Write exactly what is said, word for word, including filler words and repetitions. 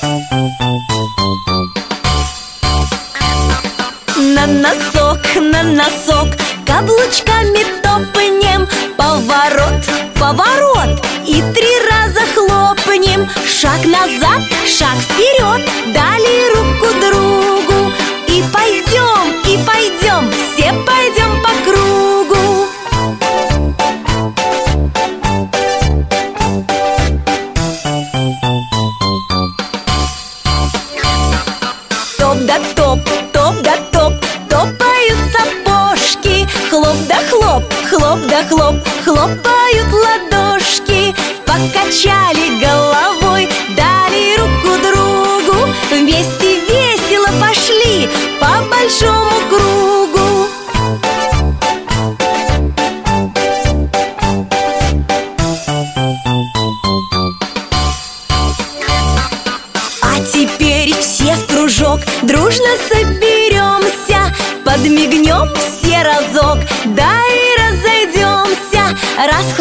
На носок, на носок, каблучками топнем. Поворот, поворот, и три раза хлопнем. Шаг назад, шаг вперед, дали руку другу. И пойдем, и пойдем, все пойдем по кругу. Топ да топ, топ да топ, топают сапожки. Хлоп да хлоп, хлоп да хлоп, хлопают ладошки. Покачали головой, дали руку другу. Вместе весело пошли по большому кругу. А теперь все в кружок дружно соберемся. Подмигнем все разок, да и разойдемся. Раз